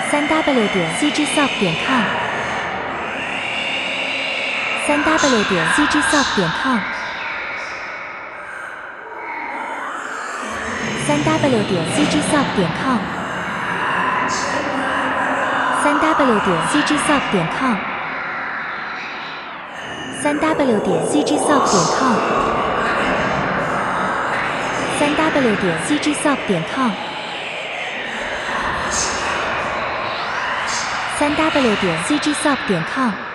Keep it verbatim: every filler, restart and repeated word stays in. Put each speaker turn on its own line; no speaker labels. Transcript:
三 w 点 c g s o p 点 com， 三 w 点 c g s o p 点 com， 三 w 点 c g s o p 点 com， 三 w 点 c g s o p 点 com， 三 w 点 c g s o p 点 com， 三 w 点 c g s o p 点 com， 三 w 点 c g s o p 点 com。